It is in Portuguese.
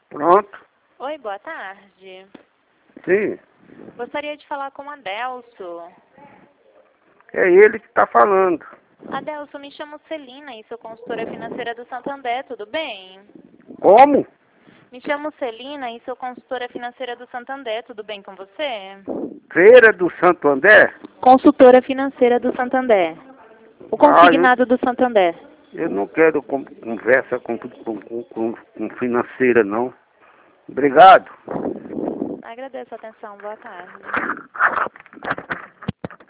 Pronto. Oi, boa tarde. Sim. Gostaria de falar com o Adelso. É ele que está falando. Adelso, me chamo Celina e sou consultora financeira do Santander, tudo bem? Como? Me chamo Celina e sou consultora financeira do Santander, tudo bem com você? Feira do Santo André? Consultora financeira do Santander. O consignado do Santander. Eu não quero conversa com financeira, não. Obrigado. Agradeço a atenção, boa tarde.